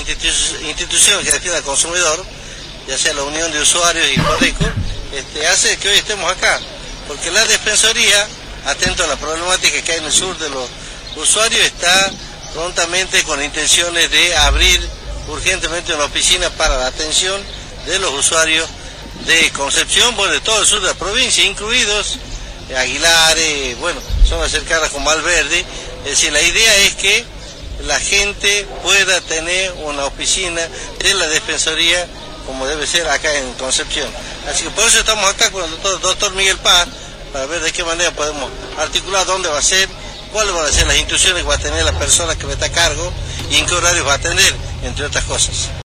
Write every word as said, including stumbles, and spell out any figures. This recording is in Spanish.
institu institución que defiende al consumidor, ya sea la Unión de Usuarios y Prodeco, este, hace que hoy estemos acá, porque la Defensoría, atento a la problemática que hay en el sur de los usuarios, está prontamente con intenciones de abrir urgentemente una oficina para la atención de los usuarios de Concepción, bueno, de todo el sur de la provincia, incluidos Aguilar, eh, bueno, zonas cercanas con Valverde. Es decir, la idea es que la gente pueda tener una oficina de la Defensoría como debe ser acá en Concepción. Así que por eso estamos acá con el doctor, doctor Miguel Paz, para ver de qué manera podemos articular dónde va a ser, cuáles van a ser las instrucciones que va a tener la persona que va a estar a cargo y en qué horarios va a atender, entre otras cosas.